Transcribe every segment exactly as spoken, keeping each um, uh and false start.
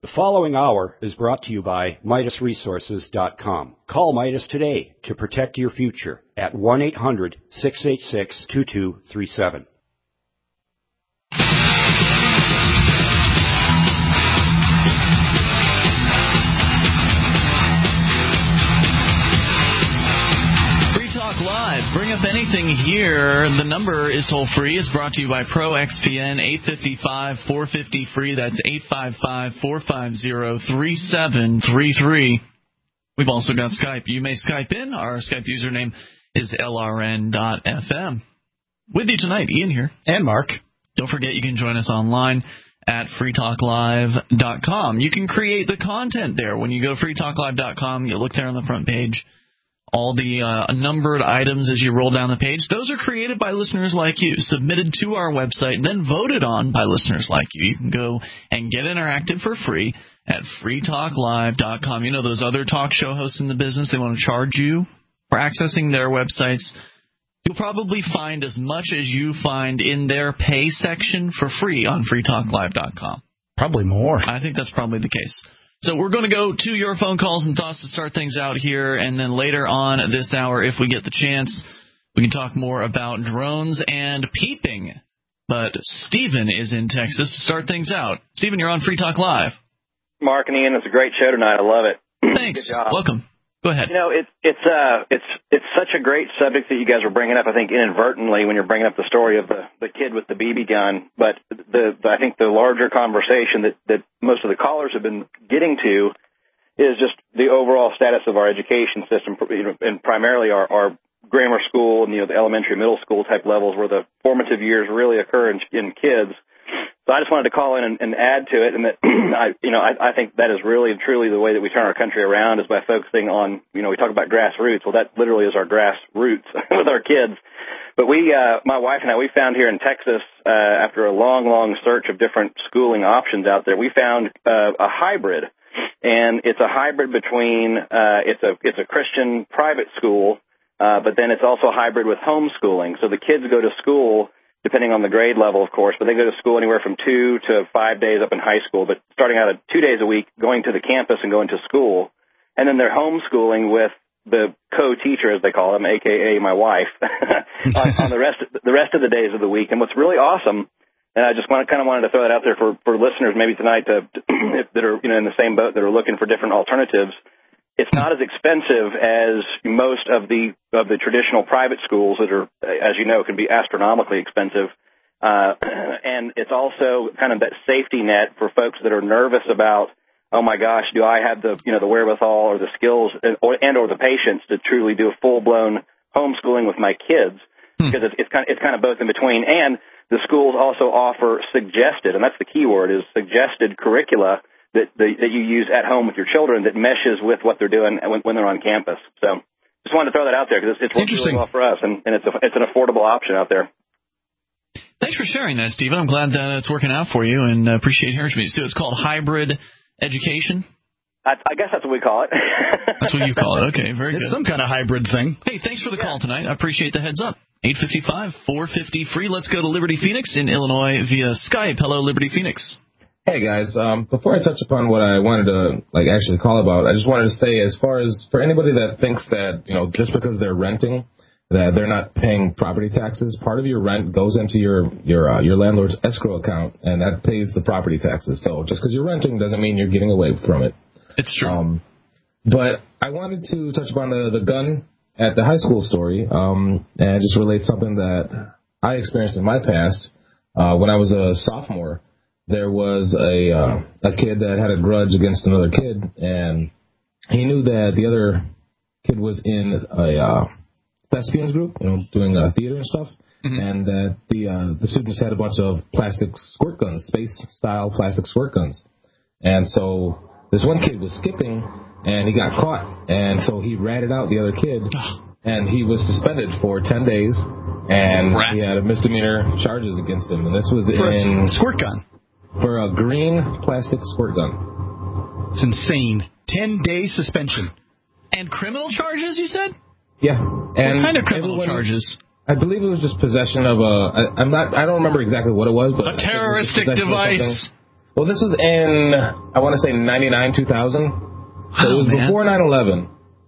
The following hour is brought to you by Midas Resources dot com. Call Midas today to protect your future at one eight hundred, six eight six, two two three seven. Live. Bring up anything here. The number is toll free. It's brought to you by Pro X P N, eight five five, four five zero, free. That's eight five five, four five zero, three seven three three. We've also got Skype. You may Skype in. Our Skype username is L R N dot F M. With you tonight, Ian here. And Mark. Don't forget you can join us online at free talk live dot com. You can create the content there. When you go to free talk live dot com, you look there on the front page. All the uh, numbered items as you roll down the page, those are created by listeners like you, submitted to our website, and then voted on by listeners like you. You can go and get interactive for free at free talk live dot com. You know those other talk show hosts in the business, they want to charge you for accessing their websites. You'll probably find as much as you find in their pay section for free on free talk live dot com. Probably more. I think that's probably the case. So we're going to go to your phone calls and thoughts to start things out here, and then later on this hour, if we get the chance, we can talk more about drones and peeping. But Stephen is in Texas to start things out. Stephen, you're on Free Talk Live. Mark and Ian, it's a great show tonight. I love it. Thanks. Good job. Welcome. Go ahead. You know, it's it's uh it's it's such a great subject that you guys are bringing up. I think inadvertently when you're bringing up the story of the the kid with the B B gun. But the, the I think the larger conversation that that most of the callers have been getting to is just the overall status of our education system, and primarily our, our grammar school and you know the elementary, middle school type levels where the formative years really occur in, in kids. So I just wanted to call in and, and add to it, and that I, you know, I, I think that is really and truly the way that we turn our country around is by focusing on, you know, we talk about grassroots. Well, that literally is our grassroots with our kids. But we, uh, my wife and I, we found here in Texas, uh, after a long, long search of different schooling options out there, we found uh, a hybrid, and it's a hybrid between uh, it's a it's a Christian private school, uh, but then it's also a hybrid with homeschooling. So the kids go to school, depending on the grade level, of course, but they go to school anywhere from two to five days up in high school, but starting out at two days a week, going to the campus and going to school. And then they're homeschooling with the co-teacher, as they call them, a k a my wife, on, on the rest the rest of the days of the week. And what's really awesome, and I just want, kind of wanted to throw that out there for, for listeners maybe tonight to, that are you know in the same boat that are looking for different alternatives. It's not as expensive as most of the of the traditional private schools that are, as you know, can be astronomically expensive. Uh, and it's also kind of that safety net for folks that are nervous about, oh my gosh, do I have the you know the wherewithal or the skills and or, and or the patience to truly do a full blown homeschooling with my kids? Hmm. Because it's, it's kind of, it's kind of both in between. And the schools also offer suggested, and that's the key word, is suggested curricula that the, that you use at home with your children that meshes with what they're doing when, when they're on campus. So just wanted to throw that out there because it's, it's working really well for us, and, and it's, a, it's an affordable option out there. Thanks for sharing that, Stephen. I'm glad that it's working out for you, and uh, appreciate hearing from you. So it's called hybrid education? I, I guess that's what we call it. That's what you call it. Okay, very it's good. It's some kind of hybrid thing. Hey, thanks for the yeah. call tonight. I appreciate the heads up. eight five five, four five zero, free. Let's go to Liberty Phoenix in Illinois via Skype. Hello, Liberty Phoenix. Hey guys, um, before I touch upon what I wanted to like actually call about, I just wanted to say, as far as for anybody that thinks that you know just because they're renting that they're not paying property taxes, part of your rent goes into your your uh, your landlord's escrow account, and that pays the property taxes. So just because you're renting doesn't mean you're getting away from it. It's true. Um, but I wanted to touch upon the the gun at the high school story, um, and just relate something that I experienced in my past uh, when I was a sophomore. There was a uh, a kid that had a grudge against another kid, and he knew that the other kid was in a uh, thespians group, you know, doing uh, theater and stuff, mm-hmm. and that the uh, the students had a bunch of plastic squirt guns, space-style plastic squirt guns. And so this one kid was skipping, and he got caught, and so he ratted out the other kid, and he was suspended for ten days, and Rat. he had a misdemeanor charges against him, and this was for in... a squirt gun. For a green plastic squirt gun. It's insane. Ten days suspension. And criminal charges, you said? Yeah. And what kind of criminal everyone, charges? I believe it was just possession of a. I, I'm not. I don't remember exactly what it was, but a terroristic device. Well, this was in, I want to say, ninety-nine, two thousand. So Oh, it was man. before nine eleven.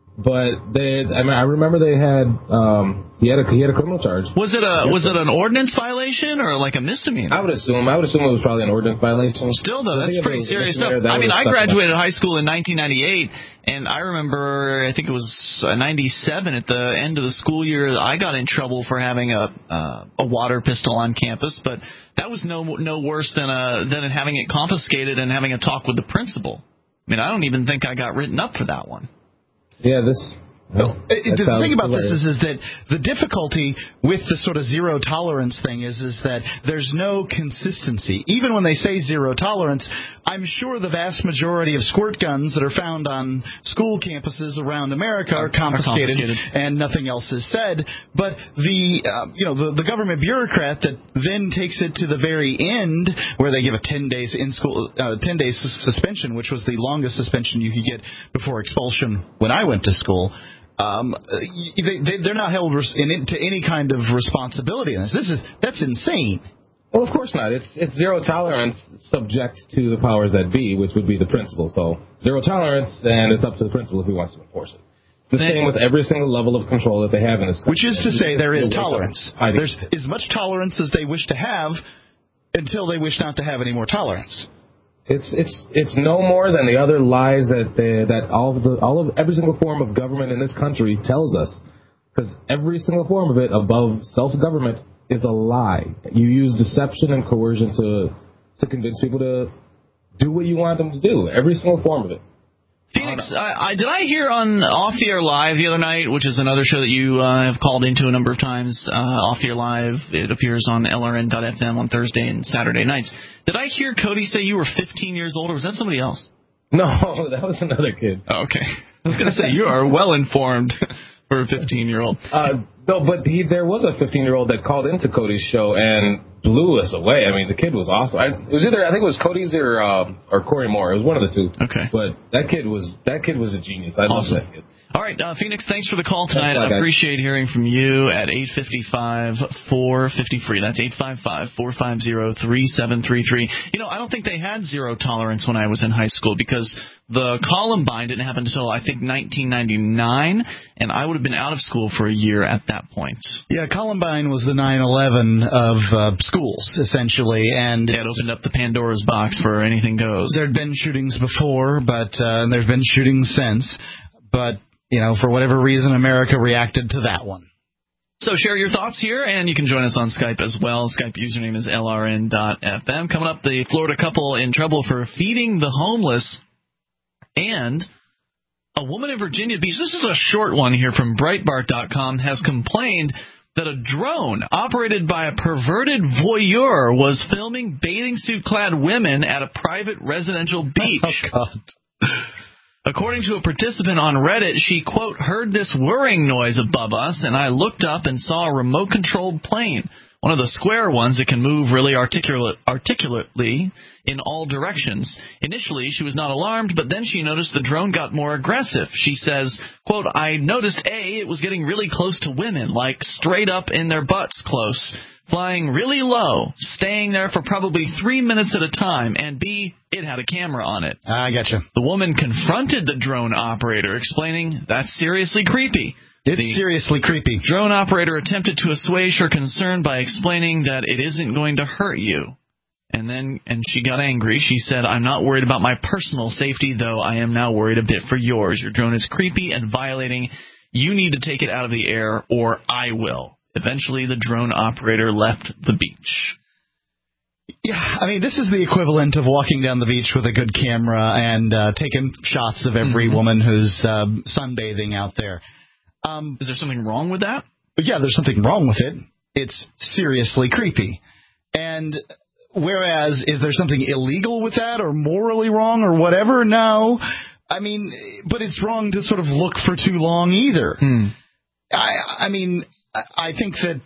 But they, I mean, I remember they had, um, he had a he had a criminal charge. Was it a was it an ordinance violation or like a misdemeanor? I would assume. I would assume it was probably an ordinance violation. Still, though, I that's think if pretty it was a serious stuff. misdemeanor, that I mean, would've I stuck graduated with high school in nineteen ninety-eight, and I remember, I think it was ninety-seven at the end of the school year, I got in trouble for having a uh, a water pistol on campus, but that was no no worse than a, than having it confiscated and having a talk with the principal. I mean, I don't even think I got written up for that one. Yeah, this. Well, that the sounds thing about this hilarious. is, is that the difficulty with the sort of zero tolerance thing is, is that there's no consistency. Even when they say zero tolerance, I'm sure the vast majority of squirt guns that are found on school campuses around America are, are, confiscated, are confiscated, and nothing else is said. But the uh, you know the, the government bureaucrat that then takes it to the very end, where they give a ten days in school, uh, ten days suspension, which was the longest suspension you could get before expulsion when I went to school. Um, they, they, they're not held res- in, to any kind of responsibility in this. This is that's insane. Well, of course not. It's it's zero tolerance, subject to the powers that be, which would be the principal. So zero tolerance, and it's up to the principal if he wants to enforce it. The same with every single level of control that they have in this country. Which is to say, there is tolerance. I There's as much tolerance as they wish to have until they wish not to have any more tolerance. It's it's it's no more than the other lies that they, that all of the all of every single form of government in this country tells us, because every single form of it above self-government is a lie. You use deception and coercion to to convince people to do what you want them to do. Every single form of it. Phoenix, I, I, did I hear on Off the Air Live the other night, which is another show that you uh, have called into a number of times, uh, Off the Air Live, it appears on L R N dot F M on Thursday and Saturday nights. Did I hear Cody say you were fifteen years old, or was that somebody else? No, that was another kid. Oh, okay. I was going to say, you are well informed for a fifteen-year-old. Uh, no, but he, there was a fifteen-year-old that called into Cody's show and blew us away. I mean, the kid was awesome. I, it was either I think it was Cody's or uh, or Corey Moore. It was one of the two. Okay. But that kid was that kid was a genius. I awesome. love that kid. All right, uh, Phoenix, thanks for the call tonight. Thanks, I appreciate hearing from you at eight five five, four five zero, free. That's eight five five, four five zero, three seven three three. You know, I don't think they had zero tolerance when I was in high school, because the Columbine didn't happen until, I think, nineteen ninety-nine, and I would have been out of school for a year at that point. Yeah, Columbine was the nine eleven of uh, schools, essentially, and it opened up the Pandora's box for anything goes. There had been shootings before, but uh, there's been shootings since, but you know, for whatever reason, America reacted to that one. So share your thoughts here, and you can join us on Skype as well. Skype username is L R N dot F M. Coming up, the Florida couple in trouble for feeding the homeless, and a woman in Virginia Beach, this is a short one here from Breitbart dot com, has complained that a drone operated by a perverted voyeur was filming bathing suit-clad women at a private residential beach. Oh, God. According to a participant on Reddit, she, quote, heard this whirring noise above us, and I looked up and saw a remote-controlled plane, one of the square ones that can move really articulate, articulately in all directions. Initially, she was not alarmed, but then she noticed the drone got more aggressive. She says, quote, I noticed, A, it was getting really close to women, like straight up in their butts close, flying really low, staying there for probably three minutes at a time, and B, it had a camera on it. I gotcha. The woman confronted the drone operator, explaining, that's seriously creepy. It's the seriously creepy. Drone operator attempted to assuage her concern by explaining that it isn't going to hurt you. And then, and she got angry. She said, I'm not worried about my personal safety, though I am now worried a bit for yours. Your drone is creepy and violating. You need to take it out of the air, or I will. Eventually, the drone operator left the beach. Yeah, I mean, this is the equivalent of walking down the beach with a good camera and uh, taking shots of every mm-hmm. woman who's uh, sunbathing out there. Um, is there something wrong with that? Yeah, there's something wrong with it. It's seriously creepy. And whereas, is there something illegal with that or morally wrong or whatever? No. I mean, but it's wrong to sort of look for too long either. Hmm. I, I mean, I think that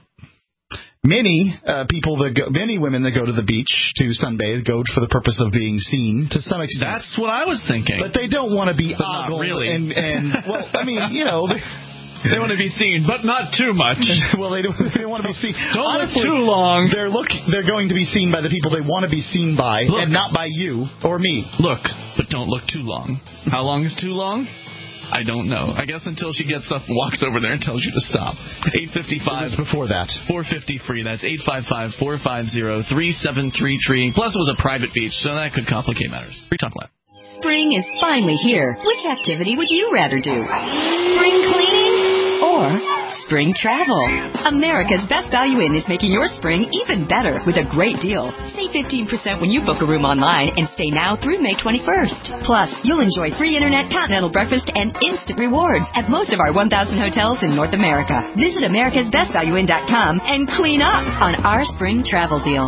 many uh, people that go, many women that go to the beach to sunbathe go for the purpose of being seen to some extent. That's what I was thinking. But they don't want to be but ogled not really. and, and well, I mean, you know, They want to be seen, but not too much. Well, they don't, they don't want to be seen. Don't Honestly, look too long. They're look. They're going to be seen by the people they want to be seen by, Look. and not by you or me. Look, but don't look too long. How long is too long? I don't know. I guess until she gets up and walks over there and tells you to stop. eight fifty-five. Before that. four fifty free. That's eight five five, four five zero, three seven three three. Plus, it was a private beach, so that could complicate matters. Free Talk Live. Spring is finally here. Which activity would you rather do? Spring cleaning or spring travel? America's Best Value Inn is making your spring even better with a great deal. Save fifteen percent when you book a room online and stay now through May twenty-first. Plus, you'll enjoy free internet, continental breakfast, and instant rewards at most of our one thousand hotels in North America. Visit americas best value inn dot com and clean up on our spring travel deal.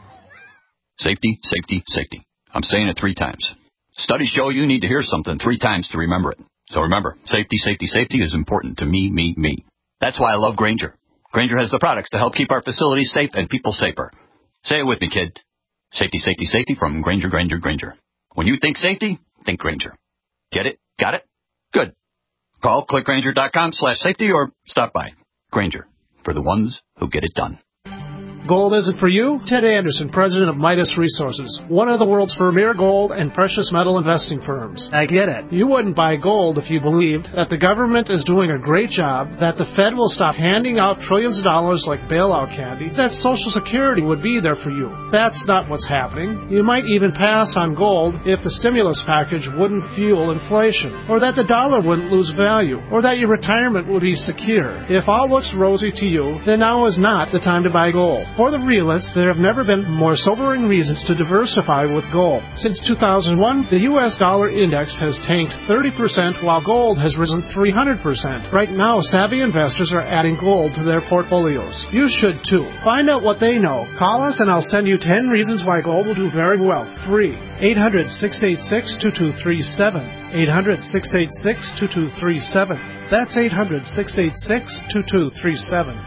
Safety, safety, safety. I'm saying it three times. Studies show you need to hear something three times to remember it. So remember, safety, safety, safety is important to me, me, me. That's why I love Grainger. Grainger has the products to help keep our facilities safe and people safer. Say it with me, kid. Safety, safety, safety from Grainger, Grainger, Grainger. When you think safety, think Grainger. Get it? Got it? Good. Call click grainger dot com slash safety or stop by. Grainger, for the ones who get it done. Gold isn't for you? Ted Anderson, president of Midas Resources, one of the world's premier gold and precious metal investing firms. I get it. You wouldn't buy gold if you believed that the government is doing a great job, that the Fed will stop handing out trillions of dollars like bailout candy, that Social Security would be there for you. That's not what's happening. You might even pass on gold if the stimulus package wouldn't fuel inflation, or that the dollar wouldn't lose value, or that your retirement would be secure. If all looks rosy to you, then now is not the time to buy gold. For the realists, there have never been more sobering reasons to diversify with gold. Since two thousand one, the U S dollar index has tanked thirty percent while gold has risen three hundred percent. Right now, savvy investors are adding gold to their portfolios. You should too. Find out what they know. Call us and I'll send you ten reasons why gold will do very well. Free. eight hundred, six eight six, two two three seven. eight hundred, six eight six, two two three seven. That's eight hundred, six eight six, two two three seven.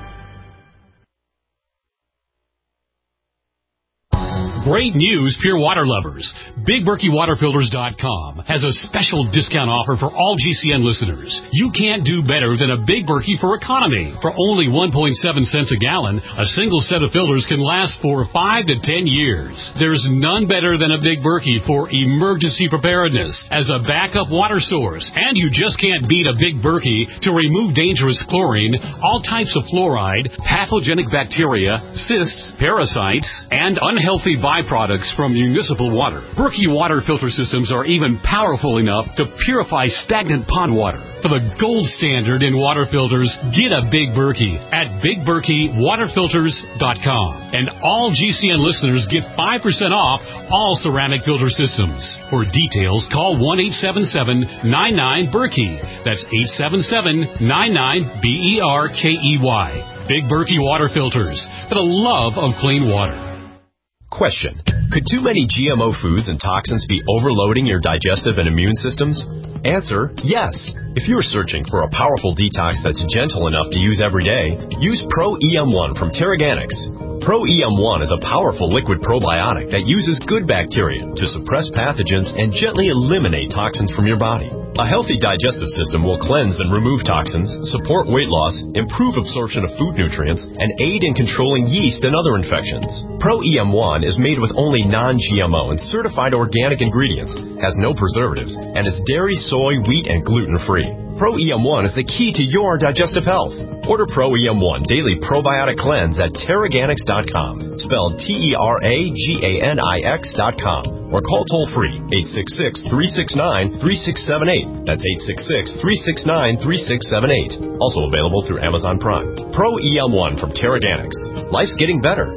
Great news, pure water lovers. Big Berkey Water Filters dot com has a special discount offer for all G C N listeners. You can't do better than a Big Berkey for economy. For only one point seven cents a gallon, a single set of filters can last for five to ten years. There's none better than a Big Berkey for emergency preparedness as a backup water source. And you just can't beat a Big Berkey to remove dangerous chlorine, all types of fluoride, pathogenic bacteria, cysts, parasites, and unhealthy byproducts from municipal water. Berkey water filter systems are even powerful enough to purify stagnant pond water. For the gold standard in water filters, get a Big Berkey at Big Berkey Water Filters dot com. And all G C N listeners get five percent off all ceramic filter systems. For details, call one eight seven seven, nine nine, Berkey. That's eight seven seven, nine nine, B E R K E Y. Big Berkey Water Filters, for the love of clean water. Question. Could too many G M O foods and toxins be overloading your digestive and immune systems? Answer, yes. If you're searching for a powerful detox that's gentle enough to use every day, use Pro E M one from Terraganics. Pro E M one is a powerful liquid probiotic that uses good bacteria to suppress pathogens and gently eliminate toxins from your body. A healthy digestive system will cleanse and remove toxins, support weight loss, improve absorption of food nutrients, and aid in controlling yeast and other infections. Pro E M one is made with only non-G M O and certified organic ingredients, has no preservatives, and is dairy, soy, wheat, and gluten-free. Pro E M one is the key to your digestive health. Order Pro E M one Daily Probiotic Cleanse at Terraganics dot com, spelled T E R A G A N I X dot com, or call toll-free eight six six, three six nine, three six seven eight. That's eight six six, three six nine, three six seven eight. Also available through Amazon Prime. Pro E M one from Terraganics. Life's getting better.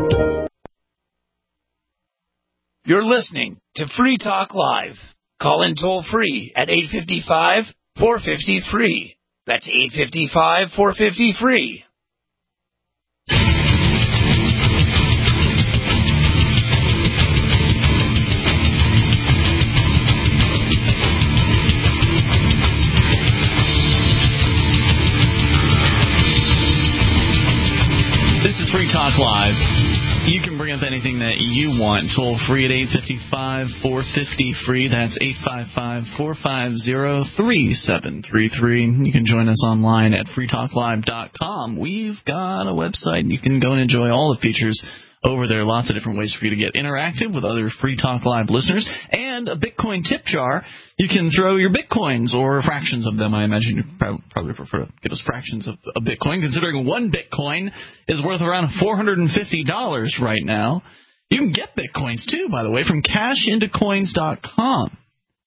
You're listening to Free Talk Live. Call in toll-free at eight five five, four five zero, free. That's eight five five, four five zero, free. This is Free Talk Live. You can bring up anything that you want. Toll free at eight five five, four five zero, free. That's eight five five, four five zero, three seven three three. You can join us online at free talk live dot com. We've got a website. You can go and enjoy all the features over there. Lots of different ways for you to get interactive with other Free Talk Live listeners. And a Bitcoin tip jar. You can throw your Bitcoins or fractions of them. I imagine you probably prefer to give us fractions of a Bitcoin, considering one Bitcoin is worth around four hundred fifty dollars right now. You can get Bitcoins, too, by the way, from cash into coins dot com.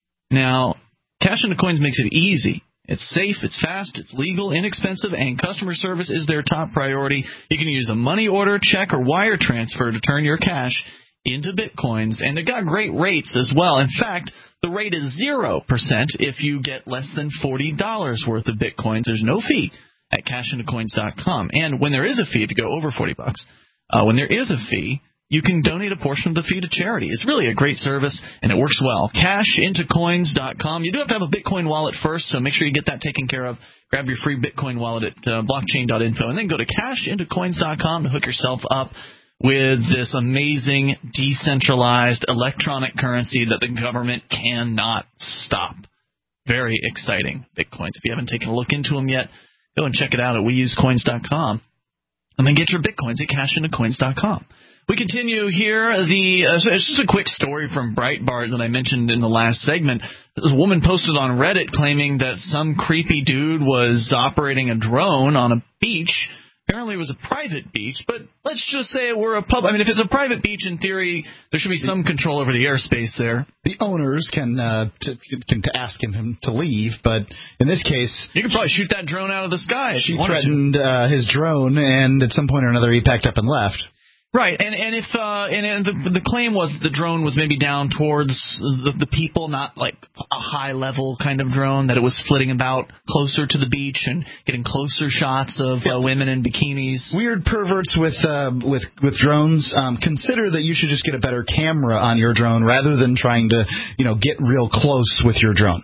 Now, Cash Into Coins makes it easy. It's safe, it's fast, it's legal, inexpensive, and customer service is their top priority. You can use a money order, check, or wire transfer to turn your cash into Bitcoins, and they've got great rates as well. In fact, the rate is zero percent if you get less than forty dollars worth of Bitcoins. There's no fee at cash into coins dot com. And when there is a fee, if you go over forty bucks, uh, when there is a fee, you can donate a portion of the fee to charity. It's really a great service, and it works well. cash into coins dot com. You do have to have a Bitcoin wallet first, so make sure you get that taken care of. Grab your free Bitcoin wallet at uh, blockchain dot info, and then go to cash into coins dot com to hook yourself up with this amazing decentralized electronic currency that the government cannot stop. Very exciting Bitcoins. If you haven't taken a look into them yet, go and check it out at we use coins dot com, and then get your Bitcoins at cash into coins dot com. We continue here. The uh, so it's just a quick story from Breitbart that I mentioned in the last segment. This woman posted on Reddit claiming that some creepy dude was operating a drone on a beach. Apparently it was a private beach, but let's just say it were a pub. I mean, if it's a private beach, in theory, there should be some control over the airspace there. The owners can uh, t- can t- ask him to leave, but in this case, you could probably shoot that drone out of the sky. She threatened uh, his drone, and at some point or another, he packed up and left. Right, and and if uh, and, and the the claim was that the drone was maybe down towards the, the people, not like a high level kind of drone, that it was flitting about closer to the beach and getting closer shots of uh, women in bikinis. Weird perverts with uh, with with drones. Um, consider that you should just get a better camera on your drone rather than trying to you know get real close with your drone.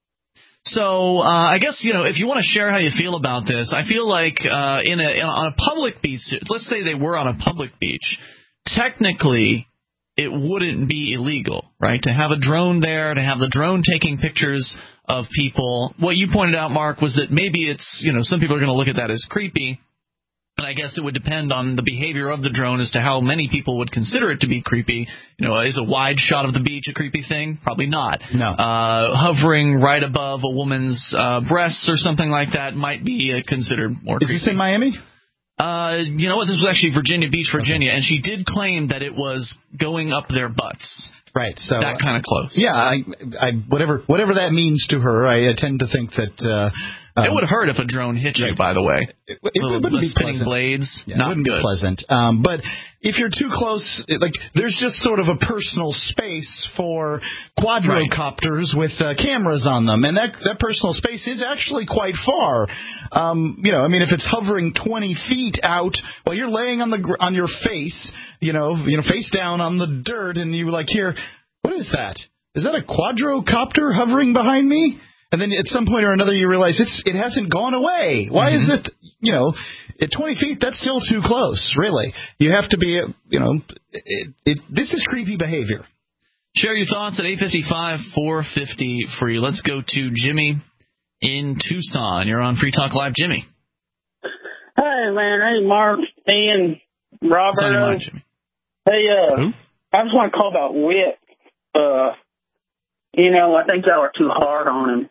So uh, I guess, you know, if you want to share how you feel about this, I feel like uh, in a, in a on a public beach, let's say they were on a public beach, technically it wouldn't be illegal, right, to have a drone there, to have the drone taking pictures of people. What you pointed out, Mark, was that maybe it's, you know, some people are going to look at that as creepy. And I guess it would depend on the behavior of the drone as to how many people would consider it to be creepy. You know, is a wide shot of the beach a creepy thing? Probably not. No. Uh, hovering right above a woman's uh, breasts or something like that might be uh, considered more is creepy. Is this in Miami? Uh, you know what? This was actually Virginia Beach, Virginia, okay. And she did claim that it was going up their butts. Right, so that kind of close. Yeah, I, I, whatever, whatever that means to her, I tend to think that uh, um, it would hurt if a drone hit you. Right. By the way, it, it, it wouldn't be spinning pleasant. blades. Yeah, not it wouldn't good. be pleasant. Um, but if you're too close, like there's just sort of a personal space for quadrocopters right. with uh, cameras on them, and that that personal space is actually quite far. Um, you know, I mean, if it's hovering twenty feet out, while you're laying on the gr- on your face, you know, you know, face down on the dirt, and you like hear. What is that? Is that a quadrocopter hovering behind me? And then at some point or another you realize it's it hasn't gone away. Why mm-hmm. is it, you know, at twenty feet, that's still too close, really. You have to be, you know, it, it, this is creepy behavior. Share your thoughts at eight five five, four five zero, free. Let's go to Jimmy in Tucson. You're on Free Talk Live, Jimmy. Hey, man. Hey, Mark, Ian, Robert. What's on your mind, Jimmy? Hey, uh, Who? I just want to call about Witt. Uh, you know, I think y'all are too hard on him.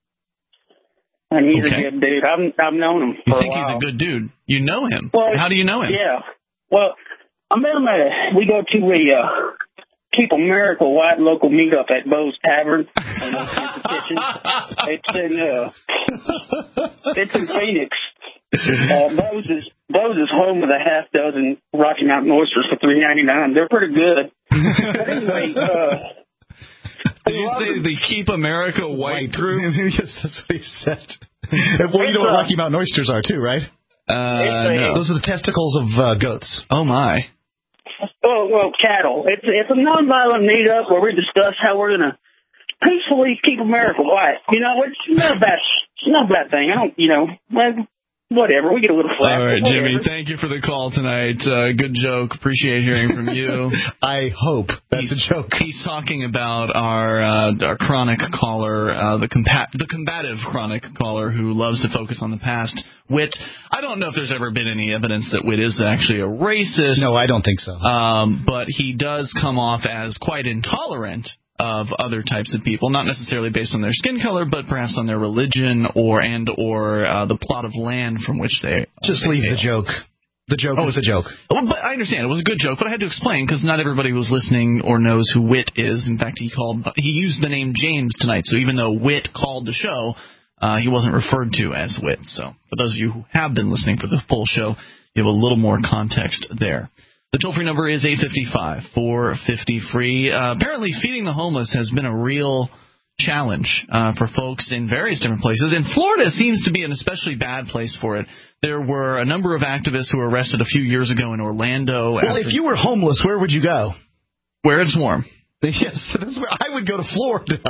And he's okay. a good dude. I've I've known him for You think a while. he's a good dude? You know him. Well, how do you know him? Yeah. Well, I met him at a, we go to a uh, Keep America White local meetup at Bo's Tavern. In the kitchen. It's in uh, it's in Phoenix. Uh, Bo's is Bo's is home with a half dozen Rocky Mountain oysters for three ninety nine. They're pretty good. But anyway, uh, did you say the Keep America White group? Yes, that's what he said. Well, you know what Rocky Mountain oysters are too, right? Uh, no. Those are the testicles of uh, goats. Oh my. Oh well, cattle. It's it's a nonviolent meetup where we discuss how we're gonna peacefully keep America white. You know, it's not a bad, it's not a bad thing. I don't, you know, well, whatever. We get a little flack. All right, whatever. Jimmy, thank you for the call tonight. Uh, good joke. Appreciate hearing from you. I hope that's he's, a joke. He's talking about our uh, our chronic caller, uh, the compa- the combative chronic caller who loves to focus on the past. Whit, I don't know if there's ever been any evidence that Whit is actually a racist. No, I don't think so. Um, but he does come off as quite intolerant of other types of people, not necessarily based on their skin color, but perhaps on their religion or and or uh, the plot of land from which they just they leave hail. the joke. The joke oh, was a joke. Well, but I understand it was a good joke, but I had to explain because not everybody was listening or knows who Whit is. In fact, he called he used the name James tonight, so even though Whit called the show, uh, he wasn't referred to as Whit. So for those of you who have been listening for the full show, you have a little more context there. The toll-free number is eight five five, four five zero, free. Uh, apparently, feeding the homeless has been a real challenge uh, for folks in various different places. And Florida seems to be an especially bad place for it. There were a number of activists who were arrested a few years ago in Orlando. Well, if you were homeless, where would you go? Where it's warm. Yes, that's where I would go to Florida.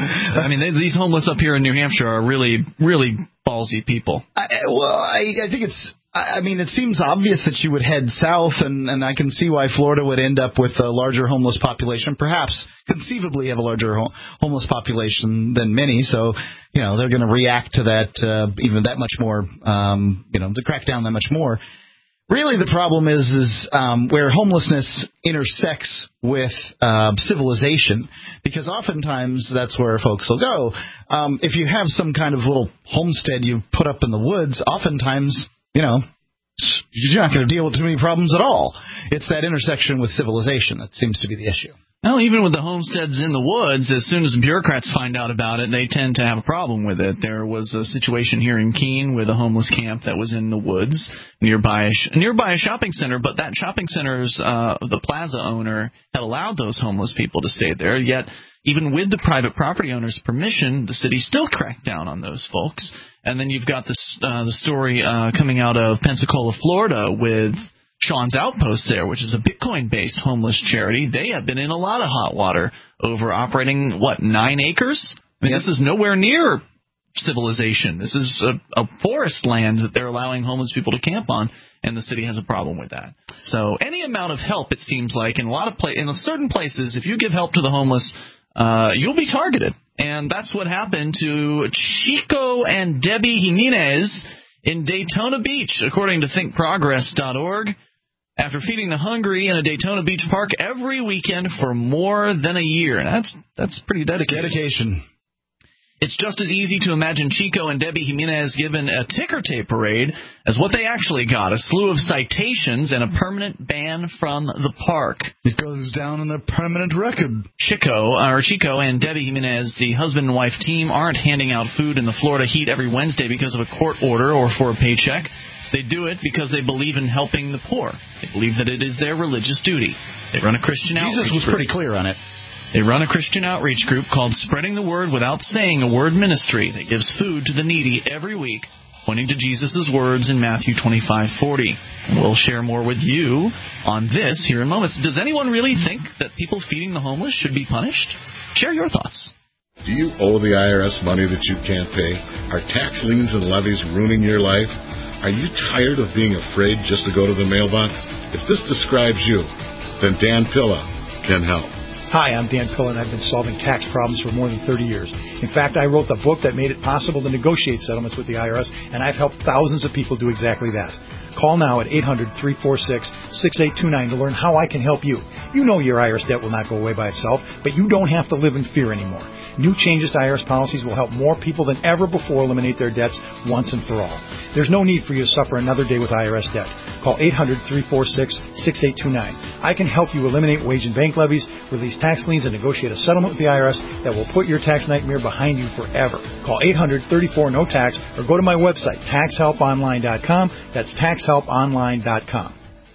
I mean, they, these homeless up here in New Hampshire are really, really ballsy people. I, well, I, I think it's... I mean, it seems obvious that you would head south, and, and I can see why Florida would end up with a larger homeless population, perhaps conceivably have a larger ho- homeless population than many. So, you know, they're going to react to that uh, even that much more, um, you know, to crack down that much more. Really, the problem is is um, where homelessness intersects with uh, civilization, because oftentimes that's where folks will go. Um, if you have some kind of little homestead you put up in the woods, oftentimes, you know, you're not going to deal with too many problems at all. It's that intersection with civilization that seems to be the issue. Well, even with the homesteads in the woods, as soon as bureaucrats find out about it, they tend to have a problem with it. There was a situation here in Keene with a homeless camp that was in the woods nearby a, sh- nearby a shopping center, but that shopping center's uh, the plaza owner had allowed those homeless people to stay there, yet even with the private property owner's permission, the city still cracked down on those folks. And then you've got this, uh, the story uh, coming out of Pensacola, Florida, with Sean's Outpost there, which is a Bitcoin-based homeless charity. They have been in a lot of hot water over operating, what, nine acres? I mean, yep. This is nowhere near civilization. This is a, a forest land that they're allowing homeless people to camp on, and the city has a problem with that. So any amount of help, it seems like, in a lot of pla- in certain places, if you give help to the homeless, uh, you'll be targeted. And that's what happened to Chico and Debbie Jimenez in Daytona Beach, according to think progress dot org. After feeding the hungry in a Daytona Beach park every weekend for more than a year. That's that's pretty dedicated. Dedication. It's just as easy to imagine Chico and Debbie Jimenez given a ticker tape parade as what they actually got, a slew of citations and a permanent ban from the park. It goes down in their permanent record. Chico, or Chico and Debbie Jimenez, the husband and wife team, aren't handing out food in the Florida heat every Wednesday because of a court order or for a paycheck. They do it because they believe in helping the poor. They believe that it is their religious duty. They run a Christian Jesus outreach was group. pretty clear on it. They run a Christian outreach group called Spreading the Word Without Saying a Word Ministry that gives food to the needy every week, pointing to Jesus' words in Matthew twenty-five forty. And we'll share more with you on this here in moments. Does anyone really think that people feeding the homeless should be punished? Share your thoughts. Do you owe the I R S money that you can't pay? Are tax liens and levies ruining your life? Are you tired of being afraid just to go to the mailbox? If this describes you, then Dan Pilla can help. Hi, I'm Dan Pilla, and I've been solving tax problems for more than thirty years. In fact, I wrote the book that made it possible to negotiate settlements with the I R S, and I've helped thousands of people do exactly that. Call now at eight hundred, three four six, six eight two nine to learn how I can help you. You know your I R S debt will not go away by itself, but you don't have to live in fear anymore. New changes to I R S policies will help more people than ever before eliminate their debts once and for all. There's no need for you to suffer another day with I R S debt. Call eight hundred, three four six, six eight two nine. I can help you eliminate wage and bank levies, release tax liens, and negotiate a settlement with the I R S that will put your tax nightmare behind you forever. Call eight hundred, thirty-four, no tax or go to my website, tax help online dot com. That's tax help online dot com.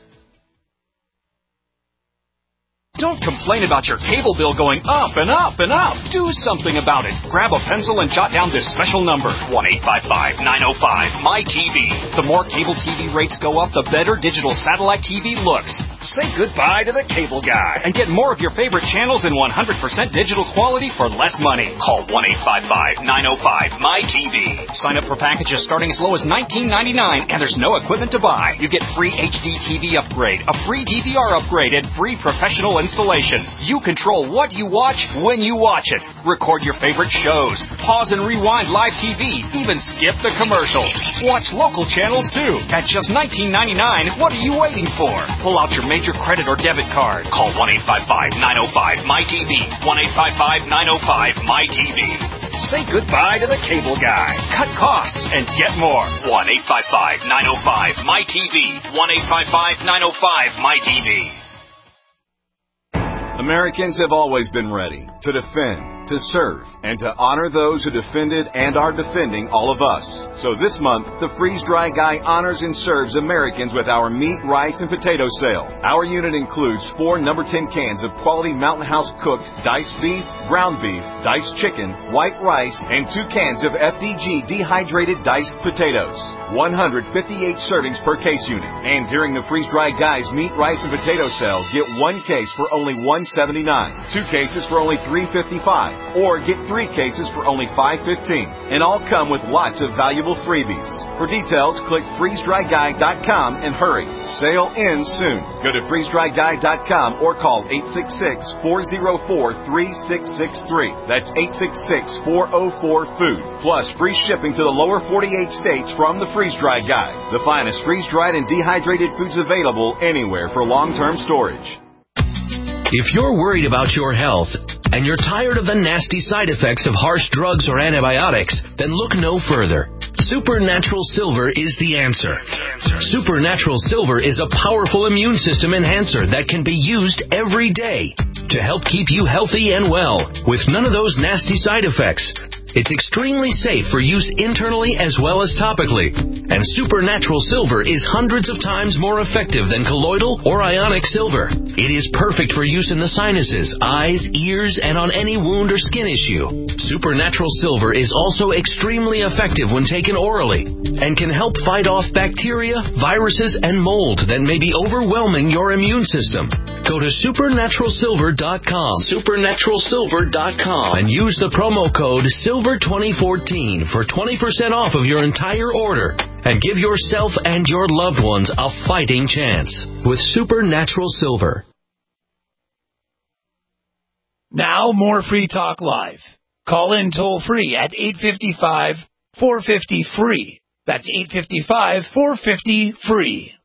Don't complain about your cable bill going up and up and up. Do something about it. Grab a pencil and jot down this special number, one eight five five, nine oh five, M Y T V. The more cable T V rates go up, the better digital satellite T V looks. Say goodbye to the cable guy and get more of your favorite channels in one hundred percent digital quality for less money. Call one eight five five, nine oh five, M Y T V. Sign up for packages starting as low as nineteen ninety-nine, and there's no equipment to buy. You get free H D T V upgrade, a free D V R upgrade, and free professional installation. You control what you watch when you watch it. Record your favorite shows. Pause and rewind live T V. Even skip the commercials. Watch local channels too. At just nineteen ninety-nine, what are you waiting for? Pull out your major credit or debit card. Call one eight five five, nine oh five, M Y T V. one eight five five, nine oh five, M Y T V. Say goodbye to the cable guy. Cut costs and get more. one eight five five, nine oh five, M Y T V. one eight five five, nine oh five, M Y T V. Americans have always been ready to defend, to serve, and to honor those who defended and are defending all of us. So this month, the Freeze Dry Guy honors and serves Americans with our meat, rice, and potato sale. Our unit includes four number ten cans of quality Mountain House cooked diced beef, ground beef, diced chicken, white rice, and two cans of F D G dehydrated diced potatoes. one hundred fifty-eight servings per case unit. And during the Freeze Dry Guy's meat, rice, and potato sale, get one case for only one seventy-nine, two cases for only three fifty-five, or get three cases for only five fifteen. And all come with lots of valuable freebies. For details, click freeze dry guy dot com and hurry. Sale ends soon. Go to freeze dry guy dot com or call eight six six, four oh four, three six six three. That's eight six six, four oh four, food. Plus free shipping to the lower forty-eight states from the Freeze Dry Guy. The finest freeze-dried and dehydrated foods available anywhere for long-term storage. If you're worried about your health and you're tired of the nasty side effects of harsh drugs or antibiotics, then look no further. Supernatural Silver is the answer. Supernatural Silver is a powerful immune system enhancer that can be used every day to help keep you healthy and well with none of those nasty side effects. It's extremely safe for use internally as well as topically. And Supernatural Silver is hundreds of times more effective than colloidal or ionic silver. It is perfect for use in the sinuses, eyes, ears, and on any wound or skin issue. Supernatural Silver is also extremely effective when taken orally and can help fight off bacteria, viruses, and mold that may be overwhelming your immune system. Go to supernatural silver dot com, supernatural silver dot com, and use the promo code silver twenty fourteen for twenty percent off of your entire order. And give yourself and your loved ones a fighting chance with Supernatural Silver. Now more Free Talk Live. Call in toll free at eight five five, four five zero, free. That's eight five five, four five zero, free.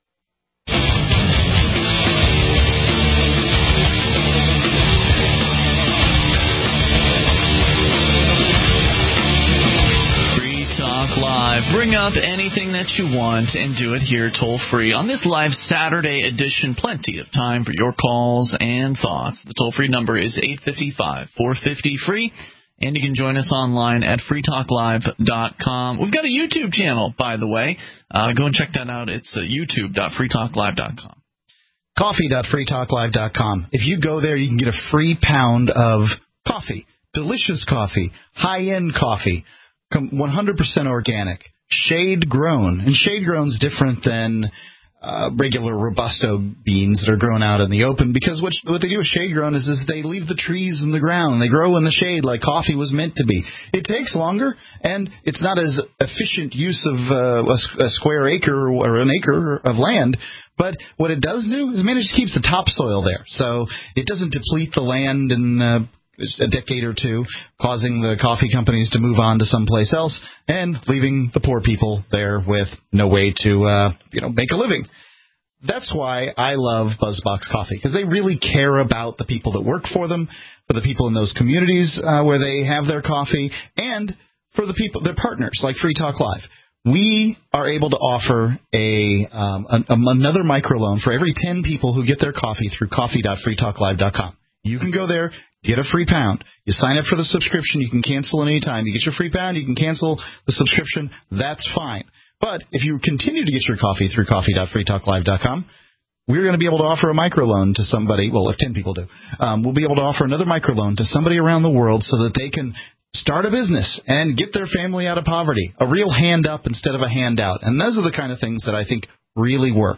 Live. Bring up anything that you want and do it here toll free. On this live Saturday edition, plenty of time for your calls and thoughts. The toll free number is eight five five, four five zero, free. And you can join us online at free talk live dot com. We've got a YouTube channel, by the way. Uh, go and check that out. It's uh, youtube dot free talk live dot com. coffee dot free talk live dot com. If you go there, you can get a free pound of coffee. Delicious coffee. High-end coffee. one hundred percent organic, shade grown, and shade grown is different than uh, regular Robusto beans that are grown out in the open, because what what they do with shade grown is, is they leave the trees in the ground. They grow in the shade like coffee was meant to be. It takes longer, and it's not as efficient use of uh, a, a square acre or an acre of land. But what it does do is, man, it just keeps the topsoil there, so it doesn't deplete the land and uh, a decade or two, causing the coffee companies to move on to someplace else and leaving the poor people there with no way to, uh, you know, make a living. That's why I love BuzzBox Coffee, because they really care about the people that work for them, for the people in those communities uh, where they have their coffee, and for the people, their partners like Free Talk Live. We are able to offer a, um, a, another microloan for every ten people who get their coffee through coffee dot free talk live dot com. You can go there, get a free pound. You sign up for the subscription. You can cancel at any time. You get your free pound. You can cancel the subscription. That's fine. But if you continue to get your coffee through coffee dot free talk live dot com, we're going to be able to offer a microloan to somebody. Well, if ten people do, um, we'll be able to offer another microloan to somebody around the world so that they can start a business and get their family out of poverty. A real hand up instead of a handout. And those are the kind of things that I think really work.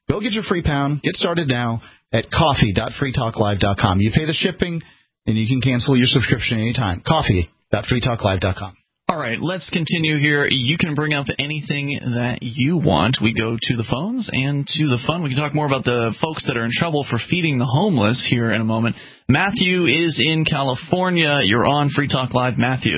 Go get your free pound. Get started now at coffee dot free talk live dot com. You pay the shipping, and you can cancel your subscription anytime. coffee dot free talk live dot com. All right, let's continue here. You can bring up anything that you want. We go to the phones and to the fun. We can talk more about the folks that are in trouble for feeding the homeless here in a moment. Matthew is in California. You're on Free Talk Live. Matthew.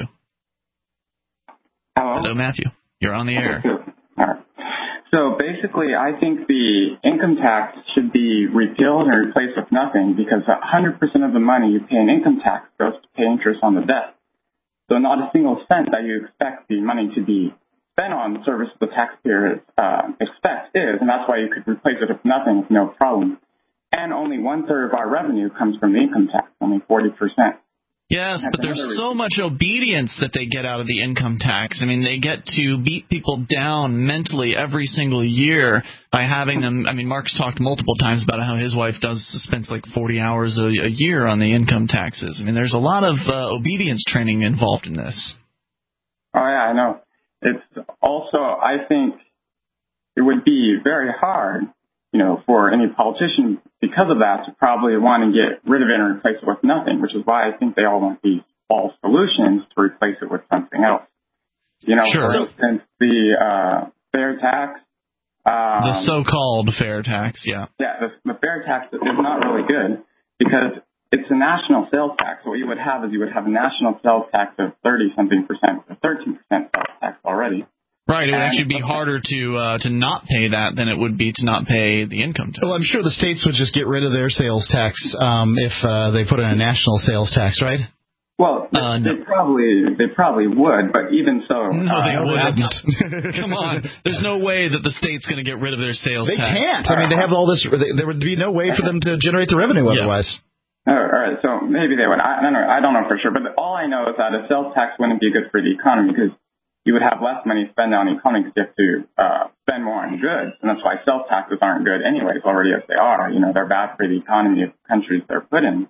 Hello. Hello, Matthew. You're on the air. All right. So basically, I think the income tax should be repealed and replaced with nothing because one hundred percent of the money you pay in income tax goes to pay interest on the debt. So not a single cent that you expect the money to be spent on the service the taxpayer uh, expects is, and that's why you could replace it with nothing with no problem. And only one-third of our revenue comes from the income tax, only forty percent. Yes, but there's so much obedience that they get out of the income tax. I mean, they get to beat people down mentally every single year by having them. I mean, Mark's talked multiple times about how his wife does spends like forty hours a, a year on the income taxes. I mean, there's a lot of uh, obedience training involved in this. Oh, yeah, I know. It's also, I think it would be very hard, you know, for any politician because of that to probably want to get rid of it and replace it with nothing, which is why I think they all want these false solutions to replace it with something else. You know, sure. for instance, the uh, fair tax. Um, the so-called fair tax, yeah. Yeah, the, the fair tax is not really good because it's a national sales tax. What you would have is you would have a national sales tax of thirty-something percent, or thirteen percent sales tax already. Right, it would actually be harder to uh, to not pay that than it would be to not pay the income tax. Well, I'm sure the states would just get rid of their sales tax um, if uh, they put in a national sales tax, right? Well, they, uh, no. they probably they probably would, but even so, no, uh, they wouldn't. Come on, there's no way that the state's going to get rid of their sales they tax. They can't. I mean, they have all this. There would be no way for them to generate the revenue otherwise. Yeah. Oh, all right, so maybe they would. I don't know. I don't know for sure, but all I know is that a sales tax wouldn't be good for the economy because you would have less money spent on the economy because you have to uh, spend more on goods, and that's why sales taxes aren't good anyways, already as they are. You know, they're bad for the economy of countries they're put in.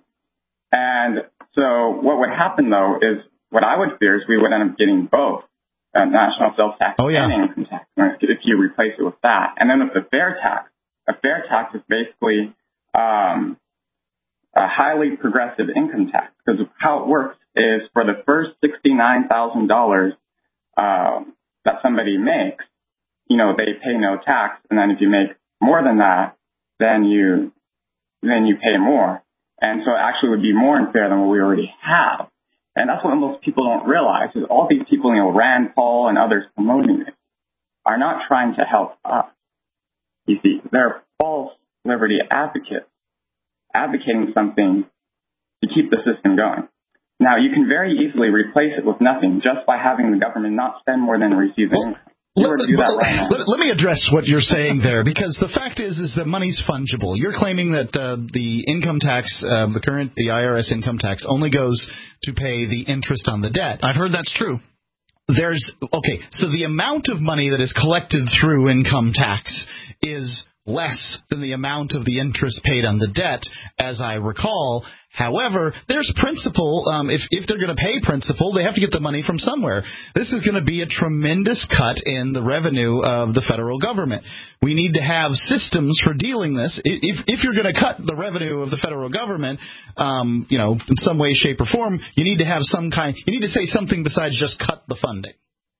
And so what would happen, though, is what I would fear is we would end up getting both uh, national sales tax oh, yeah. and income tax if you replace it with that. And then with the fair tax, a fair tax is basically um, a highly progressive income tax because how it works is for the first sixty-nine thousand dollars Uh, that somebody makes, you know, they pay no tax, and then if you make more than that, then you then you pay more, and so it actually would be more unfair than what we already have, and that's what most people don't realize is all these people, you know, Rand Paul and others promoting it, are not trying to help us. You see, they're false liberty advocates, advocating something to keep the system going. Now, you can very easily replace it with nothing just by having the government not spend more than it receives in income. Let, let, let, let me address what you're saying there, because the fact is is that money's fungible. You're claiming that uh, the income tax, uh, the current, the I R S income tax, only goes to pay the interest on the debt. I've heard that's true. There's okay, so the amount of money that is collected through income tax is less than the amount of the interest paid on the debt, as I recall. However, there's principal. Um, if, if they're going to pay principal, they have to get the money from somewhere. This is going to be a tremendous cut in the revenue of the federal government. We need to have systems for dealing this. If, if you're going to cut the revenue of the federal government, um, you know, in some way, shape, or form, you need to have some kind. You need to say something besides just cut the funding.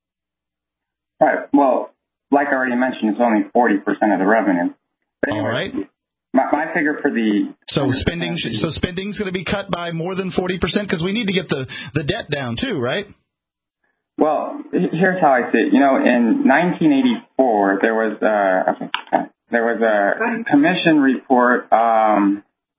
All right. Well, like I already mentioned, it's only forty percent of the revenue. But anyway, all right. My, my figure for the so spending so spending's going to be cut by more than forty percent because we need to get the, the debt down too, right? Well, here's how I see it. You know, in nineteen eighty-four, there was a there was a commission report, um,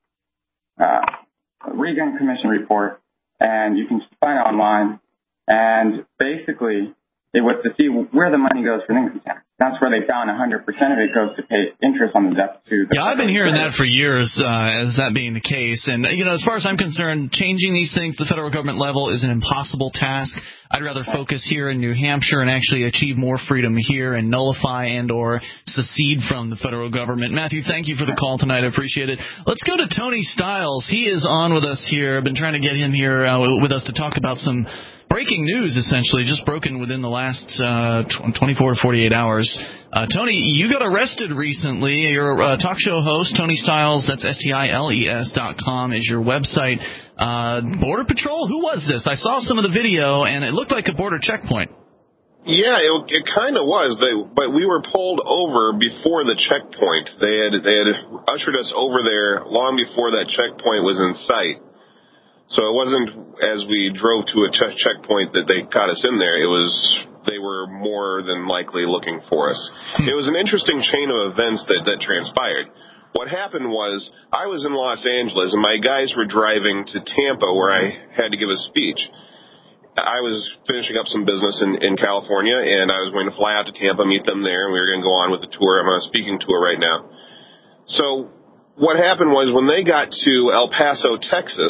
uh, Reagan Commission report, and you can find it online. And basically, it was to see where the money goes for income tax. That's where they found one hundred percent of it goes to pay interest on the debt to the Yeah, I've been hearing that for years, uh, as that being the case. And, you know, as far as I'm concerned, changing these things at the federal government level is an impossible task. I'd rather focus here in New Hampshire and actually achieve more freedom here and nullify and or secede from the federal government. Matthew, thank you for the call tonight. I appreciate it. Let's go to Tony Stiles. He is on with us here. I've been trying to get him here uh, with us to talk about some Breaking news, essentially, just broken within the last uh, twenty-four to forty-eight hours. Uh, Tony, you got arrested recently. You're a uh, talk show host, Tony Stiles, that's S T I L E S dot com is your website. Uh, Border Patrol, who was this? I saw some of the video, and it looked like a border checkpoint. Yeah, it, it kind of was, they, but we were pulled over before the checkpoint. They had they had ushered us over there long before that checkpoint was in sight. So it wasn't as we drove to a ch- checkpoint that they got us in there. It was they were more than likely looking for us. Hmm. It was an interesting chain of events that, that transpired. What happened was I was in Los Angeles, and my guys were driving to Tampa where I had to give a speech. I was finishing up some business in, in California, and I was going to fly out to Tampa, meet them there, and we were going to go on with the tour. I'm on a speaking tour right now. So what happened was when they got to El Paso, Texas,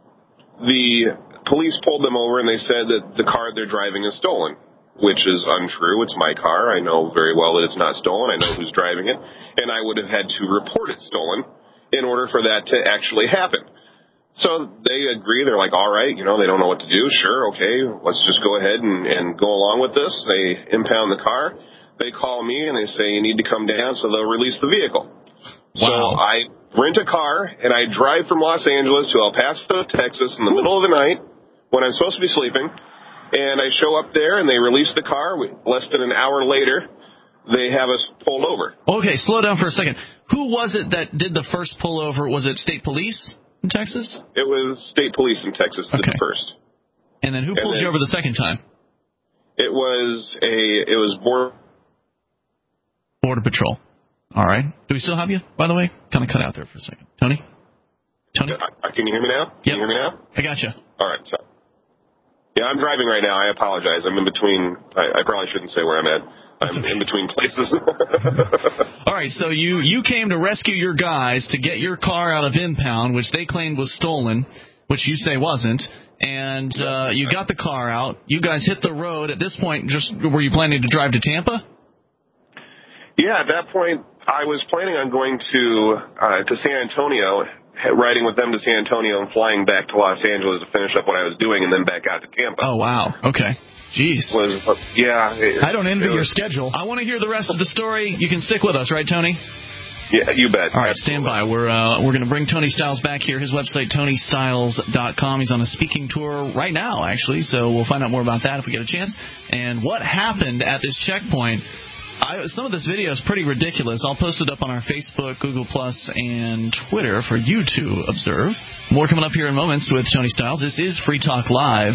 the police pulled them over and they said that the car they're driving is stolen, which is untrue. It's my car. I know very well that it's not stolen. I know who's driving it. And I would have had to report it stolen in order for that to actually happen. So they agree. They're like, all right, you know, they don't know what to do. Sure, okay, let's just go ahead and, and go along with this. They impound the car. They call me and they say you need to come down, so they'll release the vehicle. Wow. So I rent a car, and I drive from Los Angeles to El Paso, Texas in the middle of the night when I'm supposed to be sleeping, and I show up there, and they release the car. Less than an hour later, they have us pulled over. Okay, slow down for a second. Who was it that did the first pullover? Was it state police in Texas? It was state police in Texas that did the first. And then who pulled and then, you over the second time? It was a, it was Border... Border Patrol. All right. Do we still have you, by the way? Kind of cut out there for a second. Tony? Tony? Uh, can you hear me now? Can yep. you hear me now? I got you. All right. So, yeah, I'm driving right now. I apologize. I'm in between. I, I probably shouldn't say where I'm at. I'm okay. in between places. All right. So you, you came to rescue your guys to get your car out of impound, which they claimed was stolen, which you say wasn't. And uh, you got the car out. You guys hit the road. At this point, just were you planning to drive to Tampa? Yeah, at that point, I was planning on going to uh, to San Antonio, riding with them to San Antonio and flying back to Los Angeles to finish up what I was doing and then back out to Tampa. Oh, wow. Okay. Jeez. Was, uh, yeah. It, I don't envy was, your schedule. I want to hear the rest of the story. You can stick with us, right, Tony? Yeah, you bet. All right, stand by. We're uh, we're going to bring Tony Stiles back here. His website, Tony Stiles dot com. He's on a speaking tour right now, actually, so we'll find out more about that if we get a chance. And what happened at this checkpoint... I, some of this video is pretty ridiculous. I'll post it up on our Facebook, Google Plus, and Twitter for you to observe. More coming up here in moments with Tony Stiles. This is Free Talk Live.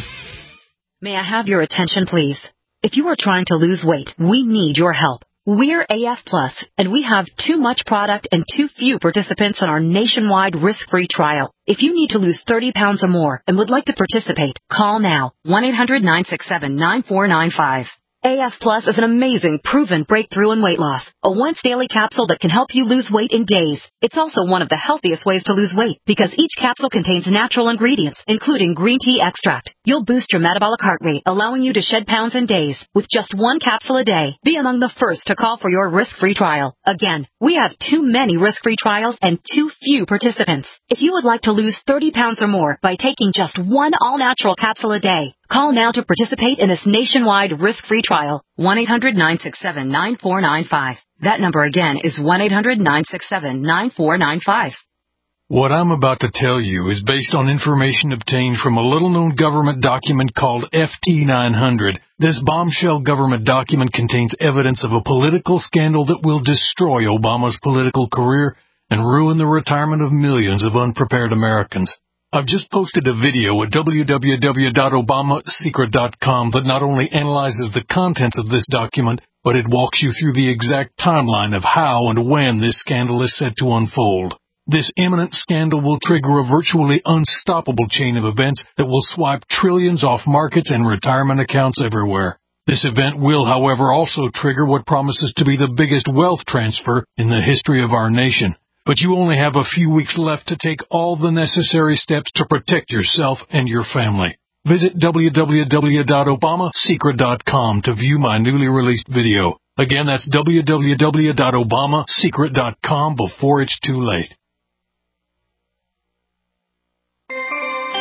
May I have your attention, please? If you are trying to lose weight, we need your help. We're A F Plus, and we have too much product and too few participants on our nationwide risk-free trial. If you need to lose thirty pounds or more and would like to participate, call now, one eight hundred nine six seven nine four nine five. A F Plus is an amazing, proven breakthrough in weight loss. A once-daily capsule that can help you lose weight in days. It's also one of the healthiest ways to lose weight because each capsule contains natural ingredients, including green tea extract. You'll boost your metabolic heart rate, allowing you to shed pounds in days. With just one capsule a day, be among the first to call for your risk-free trial. Again, we have too many risk-free trials and too few participants. If you would like to lose thirty pounds or more by taking just one all-natural capsule a day, call now to participate in this nationwide risk-free trial, one eight hundred nine six seven nine four nine five. That number again is one eight hundred nine six seven nine four nine five. What I'm about to tell you is based on information obtained from a little-known government document called F T nine hundred. This bombshell government document contains evidence of a political scandal that will destroy Obama's political career and ruin the retirement of millions of unprepared Americans. I've just posted a video at w w w dot obama secret dot com that not only analyzes the contents of this document, but it walks you through the exact timeline of how and when this scandal is set to unfold. This imminent scandal will trigger a virtually unstoppable chain of events that will swipe trillions off markets and retirement accounts everywhere. This event will, however, also trigger what promises to be the biggest wealth transfer in the history of our nation. But you only have a few weeks left to take all the necessary steps to protect yourself and your family. Visit w w w dot obama secret dot com to view my newly released video. Again, that's w w w dot obama secret dot com before it's too late.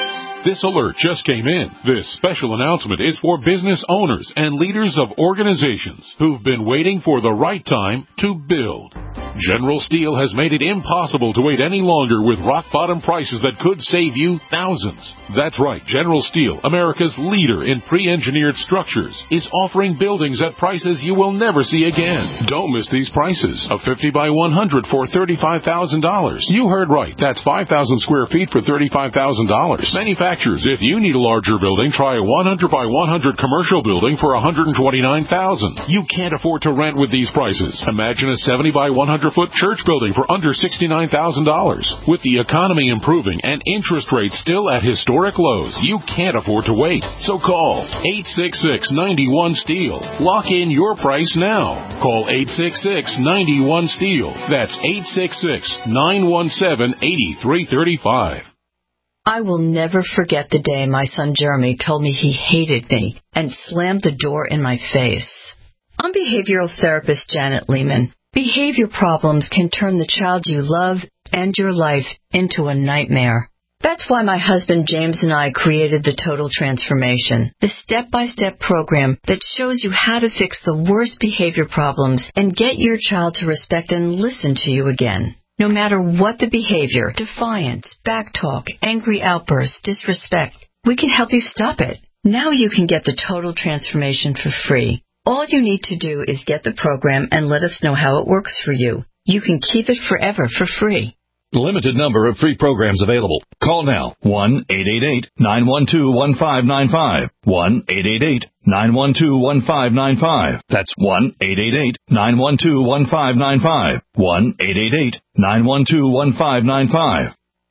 This alert just came in. This special announcement is for business owners and leaders of organizations who've been waiting for the right time to build. General Steel has made it impossible to wait any longer with rock-bottom prices that could save you thousands. That's right. General Steel, America's leader in pre-engineered structures, is offering buildings at prices you will never see again. Don't miss these prices. A fifty by one hundred for thirty-five thousand dollars. You heard right. That's five thousand square feet for thirty-five thousand dollars. Manufacturers, if you need a larger building, try a one hundred by one hundred commercial building for one hundred twenty-nine thousand dollars. You can't afford to rent with these prices. Imagine a seventy by one hundred foot church building for under sixty-nine thousand dollars. With the economy improving and interest rates still at historic lows, you can't afford to wait. So call eight six six, nine one, STEEL. Lock in your price now. Call eight six six, nine one, STEEL. That's eight six six, nine one seven, eight three three five. I will never forget the day my son Jeremy told me he hated me and slammed the door in my face. I'm behavioral therapist Janet Lehman. Behavior problems can turn the child you love and your life into a nightmare. That's why my husband James and I created the Total Transformation, the step-by-step program that shows you how to fix the worst behavior problems and get your child to respect and listen to you again. No matter what the behavior, defiance, backtalk, angry outbursts, disrespect, we can help you stop it. Now you can get the Total Transformation for free. All you need to do is get the program and let us know how it works for you. You can keep it forever for free. Limited number of free programs available. Call now. one eight eight eight, nine one two, one five nine five. one eight eight eight, nine one two, one five nine five. That's one eight eight eight, nine one two, one five nine five. one eight eight eight, nine one two, one five nine five.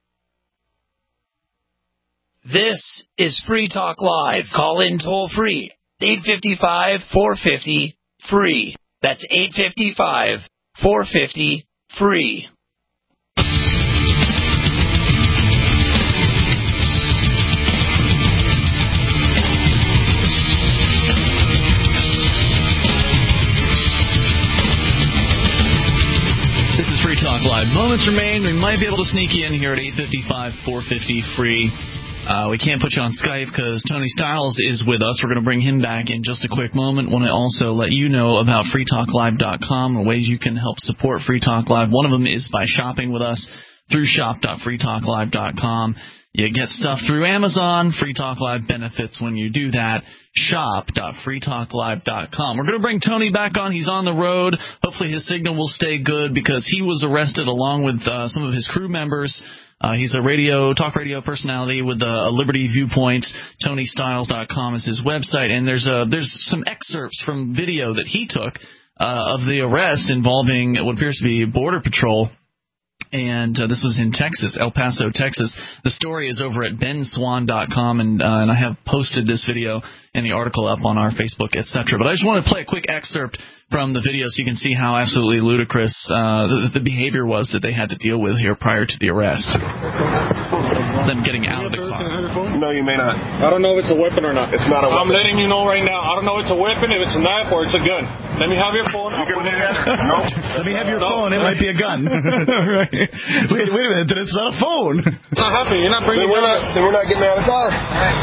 This is Free Talk Live. Call in toll free. eight five five, four five zero, free. That's eight five five, four five zero, free. This is Free Talk Live. Moments remain. We might be able to sneak you in here at eight five five, four five zero, free. Uh, we can't put you on Skype because Tony Stiles is with us. We're going to bring him back in just a quick moment. Want to also let you know about free talk live dot com and ways you can help support Free Talk Live. One of them is by shopping with us through shop dot free talk live dot com. You get stuff through Amazon. Free Talk Live benefits when you do that. shop dot free talk live dot com. We're going to bring Tony back on. He's on the road. Hopefully his signal will stay good because he was arrested along with uh, some of his crew members. Uh, he's a radio, talk radio personality with a, a Liberty Viewpoint. Tony Stiles dot com is his website, and there's a, there's some excerpts from video that he took uh, of the arrest involving what appears to be Border Patrol. And uh, this was in Texas, El Paso, Texas. The story is over at ben swan dot com, and, uh, and I have posted this video and the article up on our Facebook, et cetera. But I just want to play a quick excerpt from the video so you can see how absolutely ludicrous uh, the, the behavior was that they had to deal with here prior to the arrest. Them getting out of the car. No, you may not. I don't know if it's a weapon or not. It's not a weapon. I'm letting you know right now. I don't know if it's a weapon, if it's a knife, or it's a gun. Let me have your phone. You can put it in. No. Let me have your no. phone. It might be a gun. Right. Wait, wait a minute. Then it's not a phone. It's not happening. You're not bringing then we're not, then we're not getting out of the car.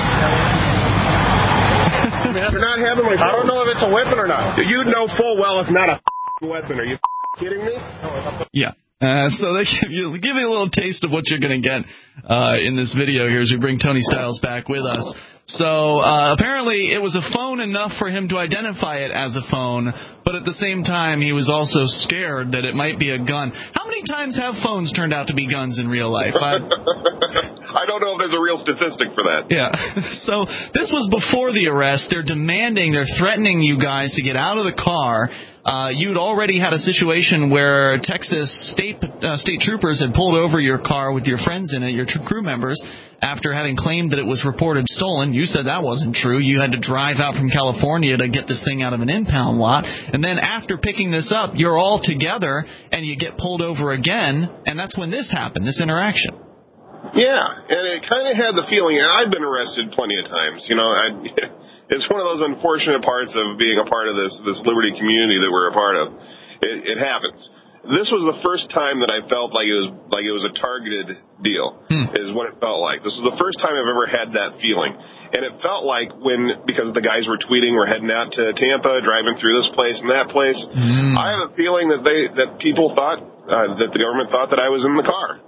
You're not having my phone. I don't know if it's a weapon or not. You know full well it's not a weapon. Are you kidding me? Yeah. Uh, so they give you, give you a little taste of what you're going to get uh, in this video here as we bring Tony Stiles back with us. So uh, apparently it was a phone enough for him to identify it as a phone, but at the same time he was also scared that it might be a gun. How many times have phones turned out to be guns in real life? I, I don't know if there's a real statistic for that. Yeah. So this was before the arrest. They're demanding, they're threatening you guys to get out of the car. Uh, you'd already had a situation where Texas state uh, state troopers had pulled over your car with your friends in it, your tr- crew members, after having claimed that it was reported stolen. You said that wasn't true. You had to drive out from California to get this thing out of an impound lot. And then after picking this up, you're all together and you get pulled over again. And that's when this happened, this interaction. Yeah, and it kind of had the feeling, and I've been arrested plenty of times, you know, I, it's one of those unfortunate parts of being a part of this this liberty community that we're a part of. It, it happens. this was the first time that I felt like it was like it was a targeted deal, hmm. is what it felt like. This was the first time I've ever had that feeling. And it felt like when, because the guys were tweeting, we're heading out to Tampa, driving through this place and that place, mm. I have a feeling that they that people thought, uh, that the government thought that I was in the car.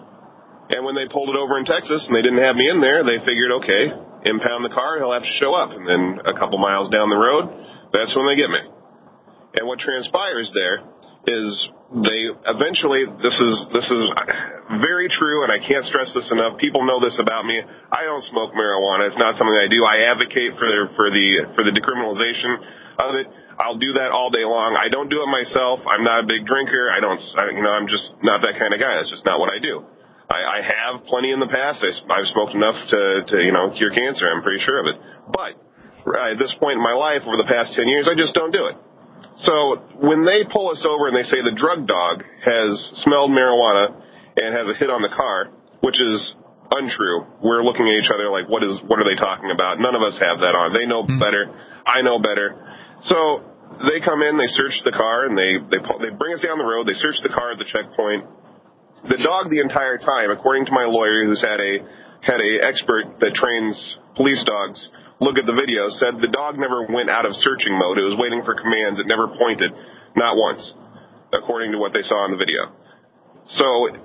And when they pulled it over in Texas and they didn't have me in there, they figured, okay, impound the car, he'll have to show up. And then a couple miles down the road, that's when they get me. And what transpires there is they eventually, this is this is very true, and I can't stress this enough. People know this about me. I don't smoke marijuana. It's not something I do. I advocate for the, for the for the decriminalization of it. I'll do that all day long. I don't do it myself. I'm not a big drinker. I don't, I, you know, I'm just not that kind of guy. That's just not what I do. I, I have plenty in the past. I, I've smoked enough to, to, you know, cure cancer. I'm pretty sure of it. But right, at this point in my life, over the past ten years, I just don't do it. So when they pull us over and they say the drug dog has smelled marijuana and has a hit on the car, which is untrue, we're looking at each other like, what is, what are they talking about? None of us have that on. They know better. I know better. So they come in, they search the car, and they, they, pull, they bring us down the road. They search the car at the checkpoint. The dog the entire time, according to my lawyer who's had a, had a expert that trains police dogs, look at the video, said the dog never went out of searching mode. It was waiting for commands. It never pointed, not once, according to what they saw in the video. So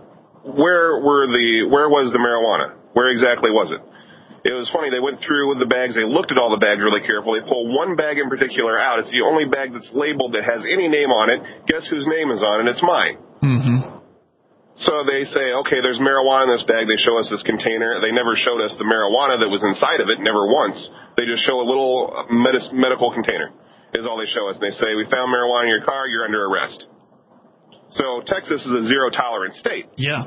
where were the, where was the marijuana? Where exactly was it? It was funny. They went through with the bags. They looked at all the bags really carefully. They pulled one bag in particular out. It's the only bag that's labeled that has any name on it. Guess whose name is on it? It's mine. Mm-hmm. So they say, okay, there's marijuana in this bag. They show us this container. They never showed us the marijuana that was inside of it, never once. They just show a little medis- medical container is all they show us. And they say, we found marijuana in your car. You're under arrest. So Texas is a zero-tolerance state. Yeah.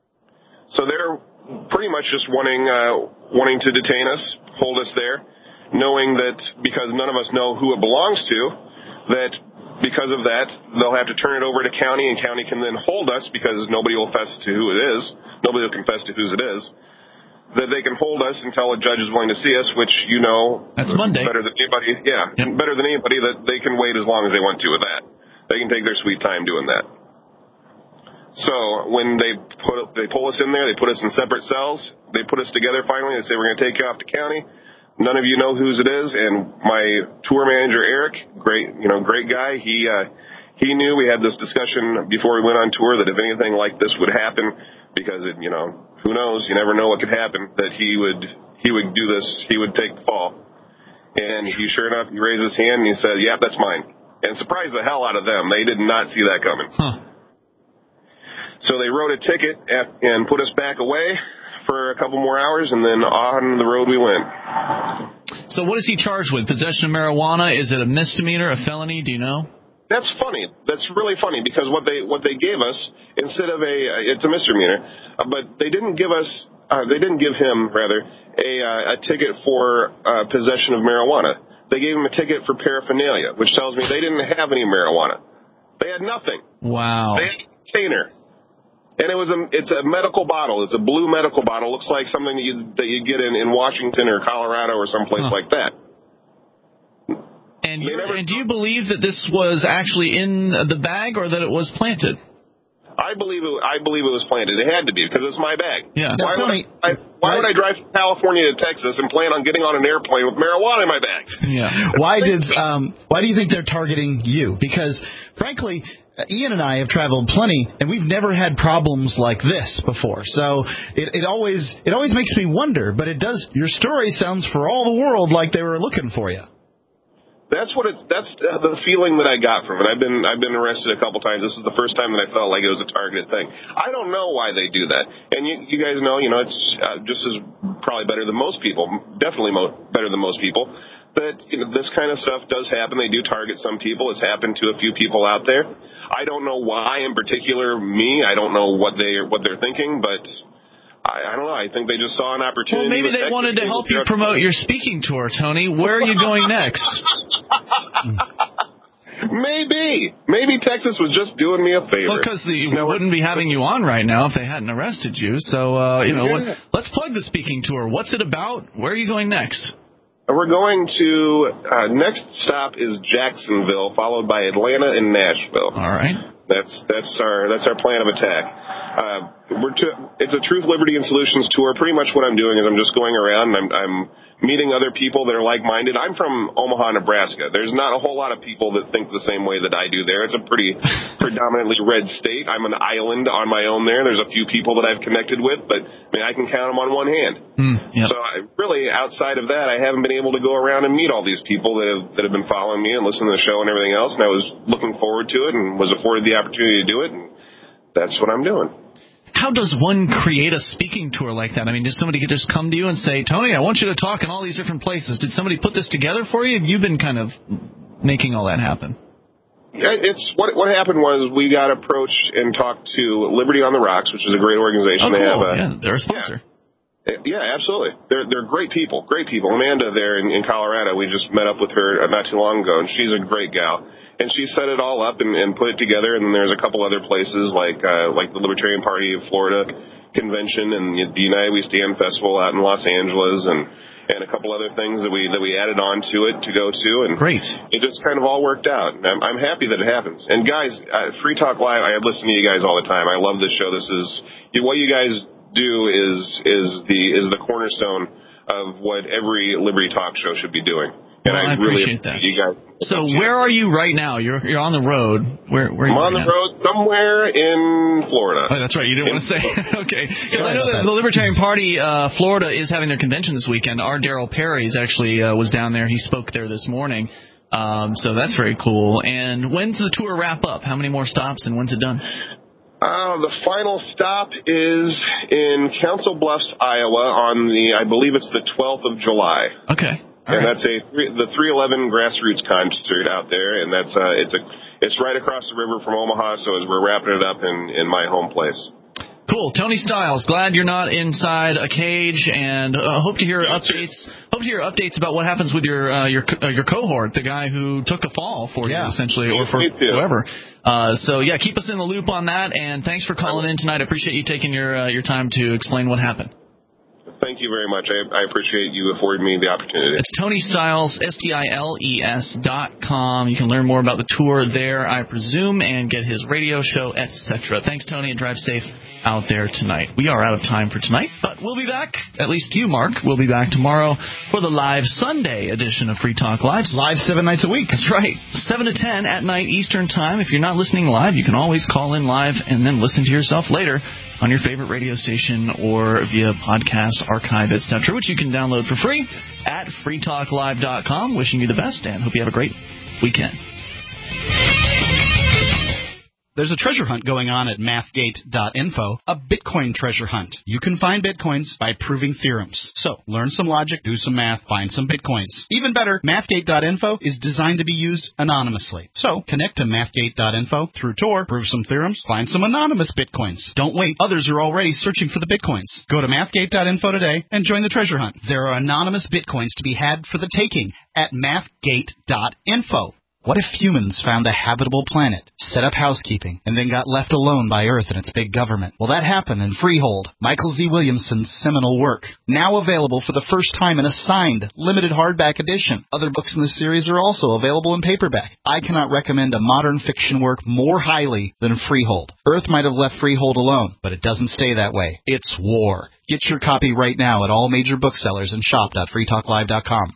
So they're pretty much just wanting uh, wanting to detain us, hold us there, knowing that because none of us know who it belongs to, that because of that, they'll have to turn it over to county, and county can then hold us because nobody will confess to who it is. Nobody will confess to whose it is. That they can hold us until a judge is willing to see us, which you know that's Monday. Better than anybody, yeah, yep. better than anybody that they can wait as long as they want to with that. They can take their sweet time doing that. So when they put they pull us in there, they put us in separate cells. They put us together finally. They say we're going to take you off to county. None of you know whose it is, and my tour manager Eric, great, you know, great guy. He uh, he knew we had this discussion before we went on tour that if anything like this would happen, because it, you know, who knows, you never know what could happen. That he would he would do this, he would take the fall, and he sure enough, he raised his hand and he said, "Yeah, that's mine," and surprised the hell out of them. They did not see that coming. Huh. So they wrote a ticket at, and put us back away for a couple more hours, and then on the road we went. So what is he charged with? Possession of marijuana? Is it a misdemeanor, a felony? Do you know? That's funny. That's really funny because what they what they gave us instead of a it's a misdemeanor, uh, but they didn't give us uh, they didn't give him rather a uh, a ticket for uh, possession of marijuana. They gave him a ticket for paraphernalia, which tells me they didn't have any marijuana. They had nothing. Wow. They had a container. And it was a, it's a medical bottle. It's a blue medical bottle. It looks like something that you, that you get in, in Washington or Colorado or someplace huh. like that. And, never, and do you believe that this was actually in the bag or that it was planted? I believe it, I believe it was planted. It had to be because it's my bag. Yeah. Why, would I, I, why would I drive from California to Texas and plan on getting on an airplane with marijuana in my bag? Yeah. Why did um, why do you think they're targeting you? Because, frankly, Ian and I have traveled plenty, and we've never had problems like this before. So it, it always it always makes me wonder. But it does. Your story sounds for all the world like they were looking for you. That's what it's. That's the feeling that I got from it. I've been I've been arrested a couple times. This is the first time that I felt like it was a targeted thing. I don't know why they do that. And you, you guys know, you know, it's uh, just as probably better than most people. Definitely mo- better than most people. That you know, this kind of stuff does happen. They do target some people. It's happened to a few people out there. I don't know why, in particular, me. I don't know what they what they're thinking, but. I, I don't know. I think they just saw an opportunity. Well, maybe they wanted to help you promote your speaking tour, Tony. Where are you going next? Maybe. Maybe Texas was just doing me a favor. Well, because we wouldn't be having you on right now if they hadn't arrested you. So, uh, you know, yeah. what, let's plug the speaking tour. What's it about? Where are you going next? We're going to, uh, next stop is Jacksonville, followed by Atlanta and Nashville. All right. That's that's our that's our plan of attack. Uh, we're to, it's a Truth, Liberty, and Solutions tour. Pretty much what I'm doing is I'm just going around and I'm, I'm meeting other people that are like-minded. I'm from Omaha, Nebraska. There's not a whole lot of people that think the same way that I do there. It's a pretty predominantly red state. I'm an island on my own there. There's a few people that I've connected with, but I mean, I can count them on one hand. Mm, yep. So I, really, outside of that, I haven't been able to go around and meet all these people that have, that have been following me and listening to the show and everything else, and I was looking forward to it and was afforded the opportunity to do it, and that's what I'm doing. How does one create a speaking tour like that? I mean, does somebody just come to you and say, Tony, I want you to talk in all these different places? Did somebody put this together for you? Have you been kind of making all that happen? Yeah, it's what what happened was we got approached and talked to Liberty on the Rocks, which is a great organization. Oh, cool. They have a, yeah, they're a sponsor. Yeah. Yeah, absolutely. They're they're great people, great people. Amanda there in, in Colorado, we just met up with her not too long ago, and she's a great gal. And she set it all up and, and put it together. And then there's a couple other places like uh, like the Libertarian Party of Florida convention and the United We Stand Festival out in Los Angeles, and and a couple other things that we that we added on to it to go to. And great. It just kind of all worked out. And I'm, I'm happy that it happens. And guys, uh, Free Talk Live, I listen to you guys all the time. I love this show. This is what you guys do is is the is the cornerstone of what every Liberty Talk show should be doing. And well, I, I really appreciate that. You guys. So where are you right now? You're you're on the road. Where where are you I'm on right the now? road somewhere in Florida. Oh, that's right. You didn't want to say. Okay. Because I know that the Libertarian Party, uh, Florida, is having their convention this weekend. Our Daryl Perry's actually uh, was down there. He spoke there this morning. Um, so that's very cool. And when's the tour wrap up? How many more stops and when's it done? Uh, the final stop is in Council Bluffs, Iowa on the, I believe it's the twelfth of July. Okay. All and right. That's a the three eleven Grassroots concert out there, and that's uh, it's a it's right across the river from Omaha. So as we're wrapping it up in, in my home place. Cool, Tony Stiles. Glad you're not inside a cage, and uh, hope to hear updates. Hope to hear updates about what happens with your uh, your uh, your cohort, the guy who took the fall for yeah. you, essentially, or for whoever. Uh, so yeah, keep us in the loop on that, and thanks for calling in tonight. I appreciate you taking your uh, your time to explain what happened. Thank you very much. I, I appreciate you affording me the opportunity. It's Tony Stiles, S T I L E S dot com. You can learn more about the tour there, I presume, and get his radio show, et cetera. Thanks, Tony, and drive safe out there tonight. We are out of time for tonight, but we'll be back, at least you, Mark. We'll be back tomorrow for the live Sunday edition of Free Talk Live. Live seven nights a week. That's right. seven to ten at night Eastern Time. If you're not listening live, you can always call in live and then listen to yourself later on your favorite radio station or via podcast, archive, et cetera, which you can download for free at free talk live dot com. Wishing you the best and hope you have a great weekend. There's a treasure hunt going on at mathgate dot info, a Bitcoin treasure hunt. You can find Bitcoins by proving theorems. So, learn some logic, do some math, find some Bitcoins. Even better, mathgate dot info is designed to be used anonymously. So, connect to mathgate dot info through Tor, prove some theorems, find some anonymous Bitcoins. Don't wait. Others are already searching for the Bitcoins. Go to mathgate dot info today and join the treasure hunt. There are anonymous Bitcoins to be had for the taking at mathgate dot info. What if humans found a habitable planet, set up housekeeping, and then got left alone by Earth and its big government? Well, that happened in Freehold, Michael Z. Williamson's seminal work. Now available for the first time in a signed, limited hardback edition. Other books in this series are also available in paperback. I cannot recommend a modern fiction work more highly than Freehold. Earth might have left Freehold alone, but it doesn't stay that way. It's war. Get your copy right now at all major booksellers and shop dot free talk live dot com.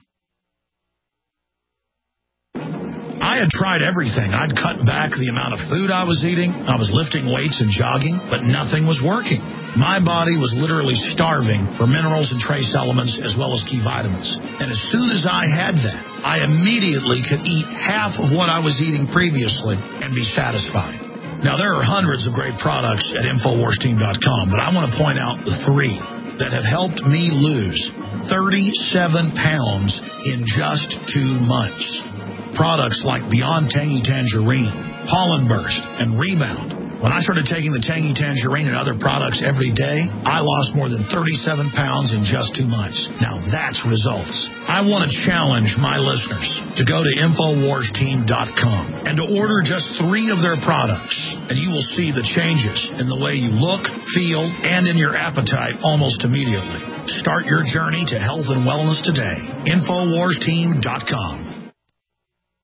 I had tried everything. I'd cut back the amount of food I was eating. I was lifting weights and jogging, but nothing was working. My body was literally starving for minerals and trace elements as well as key vitamins. And as soon as I had that, I immediately could eat half of what I was eating previously and be satisfied. Now, there are hundreds of great products at infowars team dot com, but I want to point out the three that have helped me lose thirty-seven pounds in just two months. Products like Beyond Tangy Tangerine, Pollen Burst, and Rebound. When I started taking the Tangy Tangerine and other products every day, I lost more than thirty-seven pounds in just two months. Now that's results. I want to challenge my listeners to go to infowars team dot com and to order just three of their products, and you will see the changes in the way you look, feel, and in your appetite almost immediately. Start your journey to health and wellness today. infowars team dot com.